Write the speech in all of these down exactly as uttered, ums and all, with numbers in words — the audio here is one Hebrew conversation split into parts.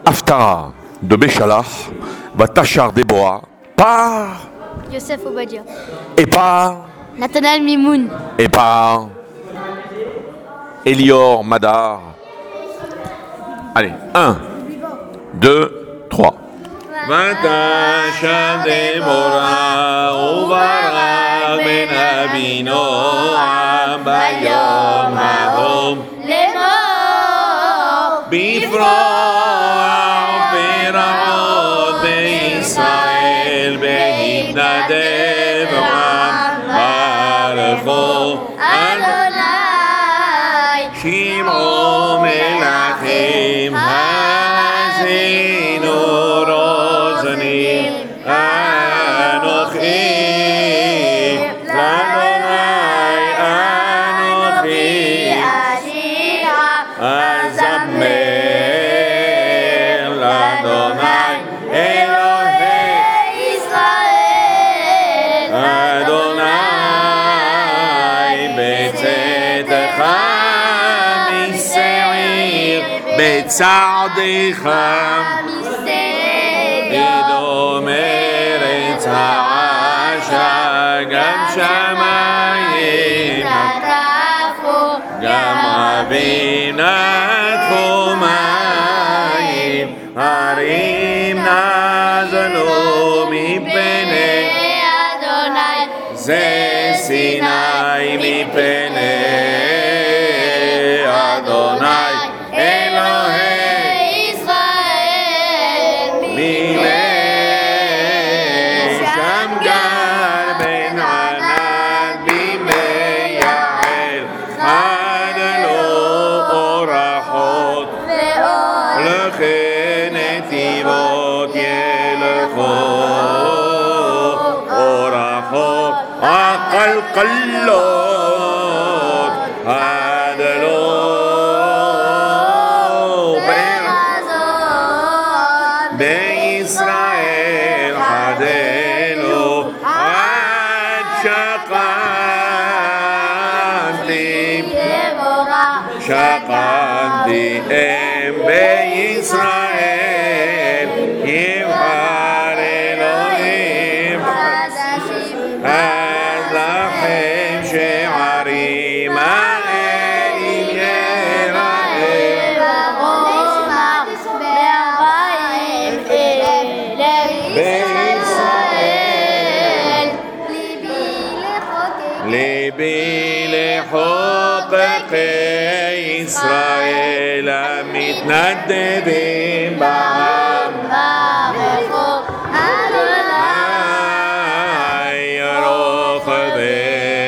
Haftara de Béchalach, Vatachar Déborah, par Yosef Obadia. Et par Nathanaël Mimoun. Et par Elior Madar. Allez, un, deux, trois. Vatachar Déborah, Ubarak ben Avinoam, Bayom Hadom, Les morts. Bifroa Piraot Israël Behibnadev Ram Barecho Adonai. Shimon Melachim Hazinu Rozanim Anochi Ladonai Anochi Azamer Ladonai Elohei Israël. Adonai Betzedecha Miseir Betzardecha Edom Eretz Ha'asha Gam Shamayim Gam Avim Natfu Mayim Harim Nazalu Mipnei Adonai. Ze Sinai Mipnei Adonai Elohei Israël. Mimei Shamgar ben Anan Bimei Yael Adelo Orachot Lechen Netivot Yelecho Orachot Akal Kallot Adelo Ben בישראל חדנו עד שכנתי שכנתי אם בישראל יבחר אלוהים אז לכם שערים האלים יראה ליבי לחוקקי ישראל המתנדבים בעם אדוני רוחבי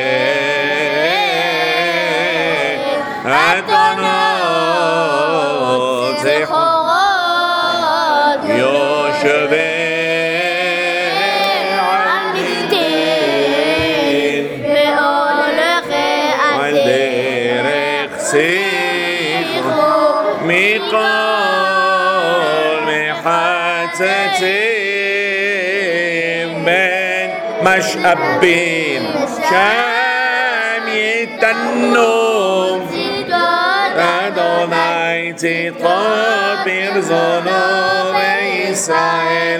אדונות זכורות יושבי מכל מחצצים בין משאבים שם יתנו אדוני צדקות ברזונו וישראל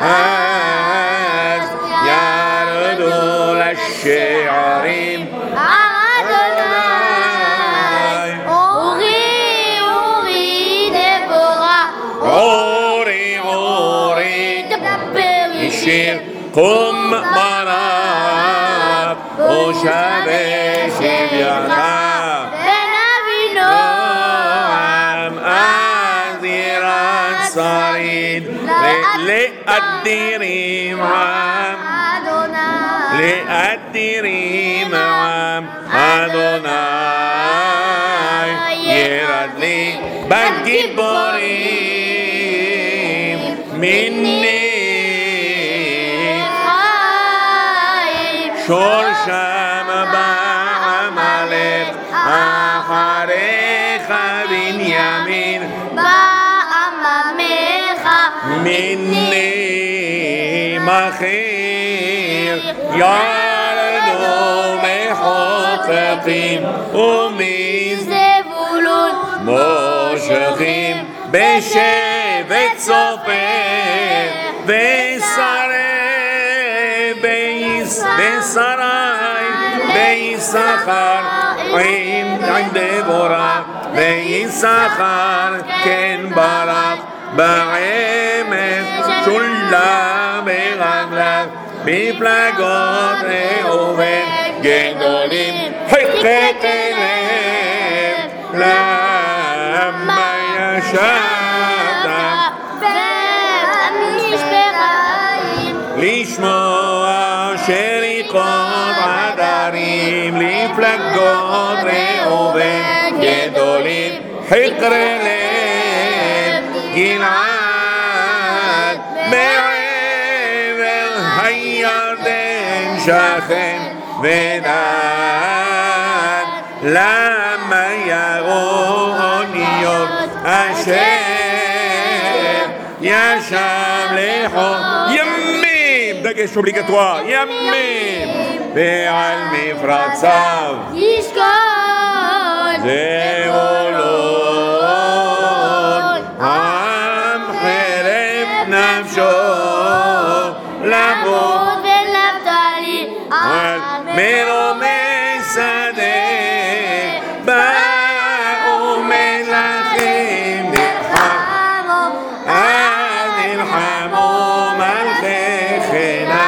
אז ירדו לשערים אורי אורי שיר קום מרק ושווה שוויונה בן אבינועם אז ירד שריד לאדירים עם לאדירים עם אדוני ירד לי בגיבורים מיני שורשם בעמלק אחריך בנימין בעממך מיני מחיר ירדו מחופפים ומזבולון מושכים בשם וצופה ושרי ושרי ביששכר עם דבורה ויששכר כן ברח בעמק שולה ברגליו מפלגות ראובן גדולים חטאת אליהם למה ישבת לשמוע שריקות עדרים לפלגות ראובן גדולים חקר אליהם גלעד מעבר הירדן שכן ודן למה ירו אוניות אשר ישב לחוף ימים דגש אובליגטואר ימים ועל מפרציו ישכון זבולון עם חרב נפשו למות ונפתלי מרומי שדה באו מלכים נלחמו אז נלחמו מלכי חנה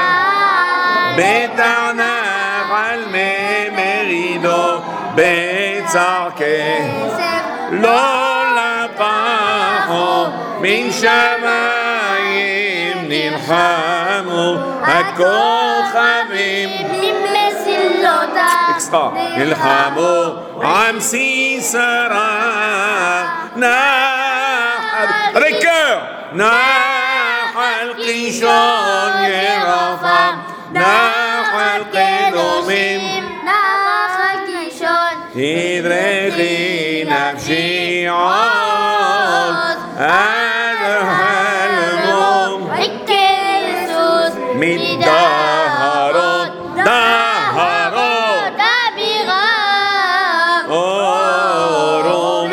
בתענך על מי מרידו בצרכי לא לקחו מן שמיים נלחמו הכוכבים אקסטרה נלחמו עם סיסרא נחל ריקר נחל קישון ירחם נחל קדומים נחל קישון תדרכי נפשי עוד עד הלמום כיסוס מדהרות דהרות דבירה אור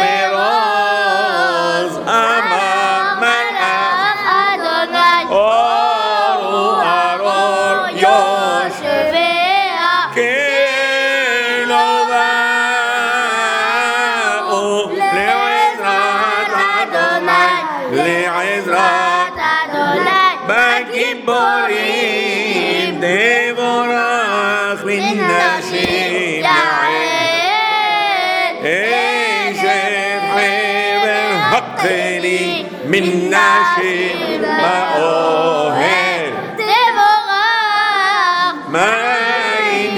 ומרוז אמר מלאך אדוני אור ארור יושביה כן לא באו לעזרת אדוני לעזרת אדוני בגיבורים דבורך מן נשים יעל אשת חבר הקלי מן נשים באוהל תבורך מים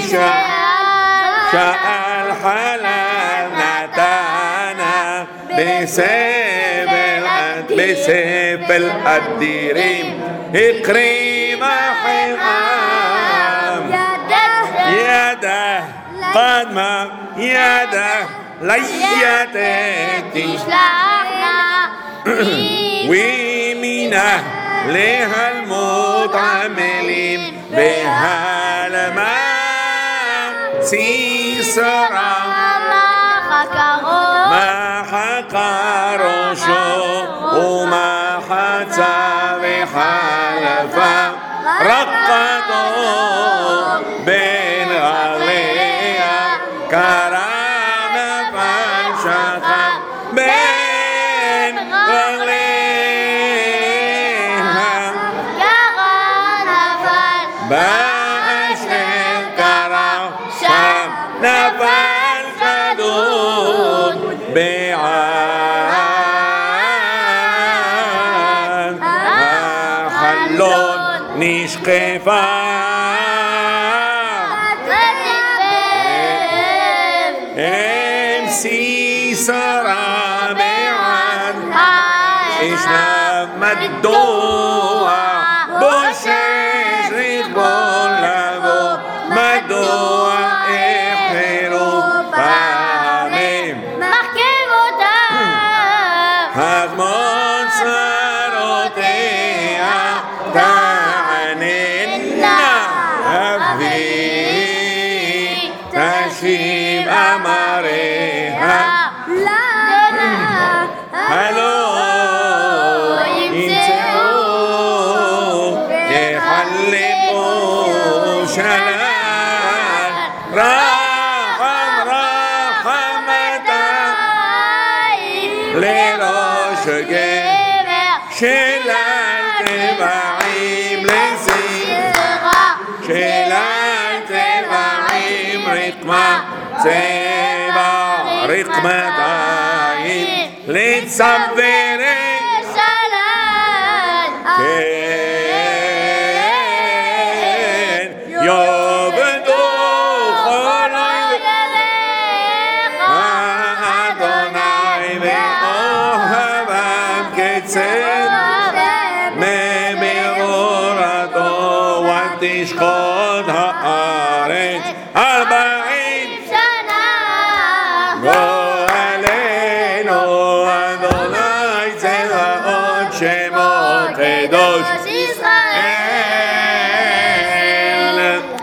שאל חלב נתנה בסבל בספל אדירים הקריב החלם ידה קדמה ידה ליתת תשלחנה וימינה להלמות עמלים בהלמה סיסרא מחקה ראשו ומחצה וחלפה רקתו בין רגליה קרא נפל שכב בין רגליה באשר קרא שם נפל כדור בעד החלון נשקפה הם סיסרא בעד אשנב מדוע בושש רכבו לבוא מדוע החרו פעמים הגמות צרותיה תעננה אבי תשיב אמריה הלא לראש הגבר, שלל טבעים לשמחה, שלל טבעים רקמה, צבע רקמתיים, לצוורת שלל כן, יעבדו כל אויביך, אדוני ואוהבם כצל, ממרורתו ותשקוט הארץ ארבעים שנה. גואלנו אדוני צבאות שמו קדוש ישראל